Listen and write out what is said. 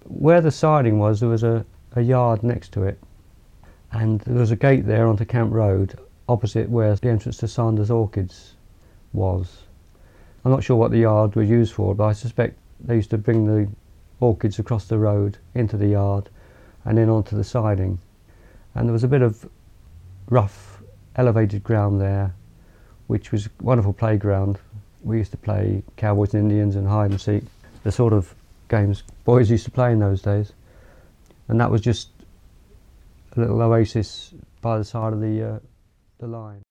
Where the siding was, there was a yard next to it, and there was a gate there onto Camp Road, opposite where the entrance to Sanders Orchids was. I'm not sure what the yard was used for, but I suspect they used to bring the orchids across the road into the yard and then onto the siding. And there was a bit of rough elevated ground there, which was a wonderful playground. We used to play Cowboys and Indians and hide and seek, the sort of games boys used to play in those days. And that was just a little oasis by the side of the line.